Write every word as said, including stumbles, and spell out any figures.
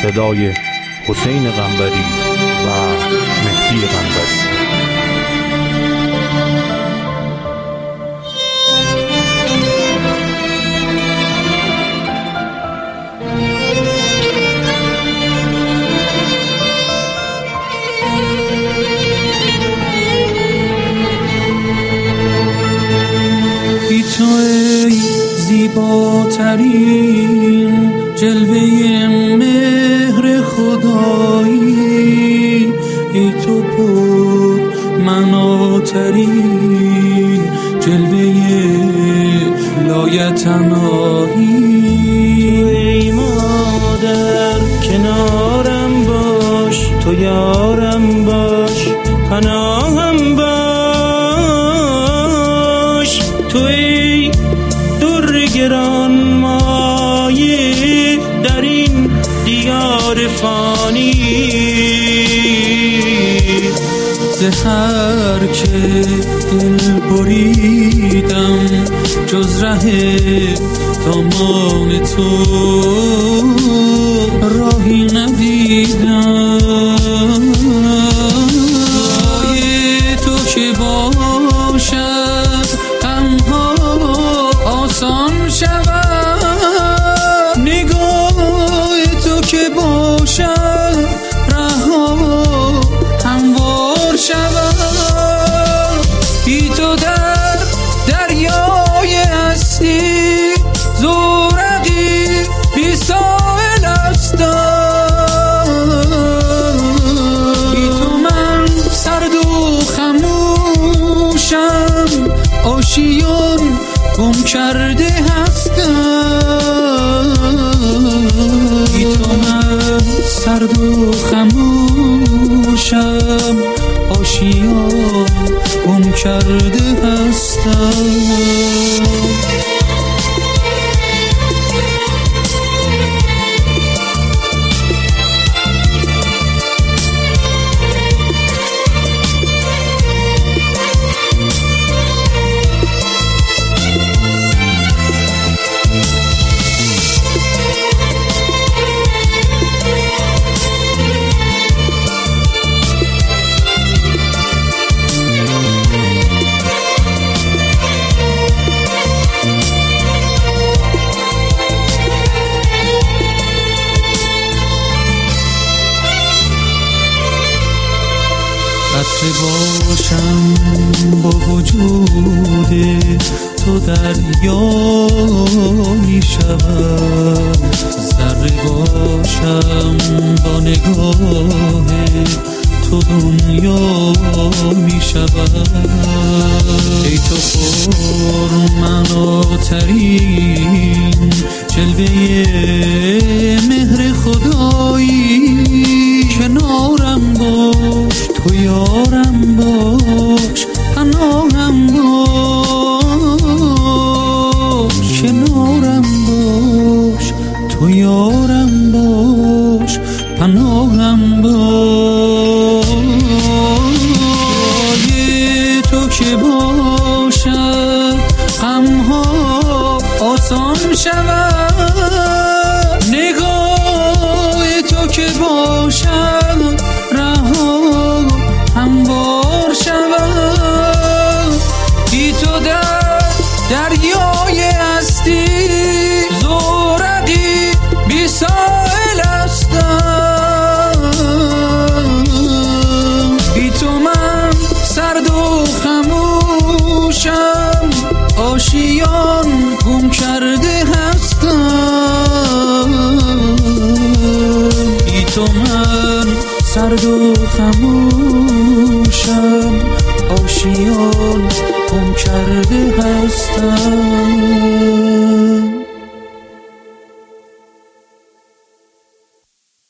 صدای حسین قنبری و مهدی قنبری. بی تو ای زیباترین جلوه مهر خدایی، ای تو پر مناترین جلوه لایتناهی. ای مادر کنارم باش، تو یارم باش، پناهم باش. تو ای در گران مایه در این دیار فانی، زهر که دل بریدم جز ره دامان تو راهی ندیدم. رای تو که باشد غمها آسان شود، نگاه تو که باشد رها هموار شود. بی تو در دریای هستی زورقی بی ساحل هستم. بی تو من سرد و خموشم، آشیان گم کرده هستم. بی تو من سرد و خموشم، آشیان گم کرده هستم. قطره باشم با وجود تو دریا می شود، ذره باشم با نگاه تو دنیا می شود. ای تو پر مناترین جلوه مهر خدایی، کنارم باش تو یارم باش، پناهم باش. کنارم باش تو یارم باش، پناهم باش. رای تو که باشد غمها آسان شود، نگاه تو که باشد رها هموار شود. بی تو در دریای هستی زورقی بی ساحل هستم. بی تو من سرد و خموشم، آشیان گم کرده هستم. بی تو من سرد و خموشم، آشیان گم کرده هستم.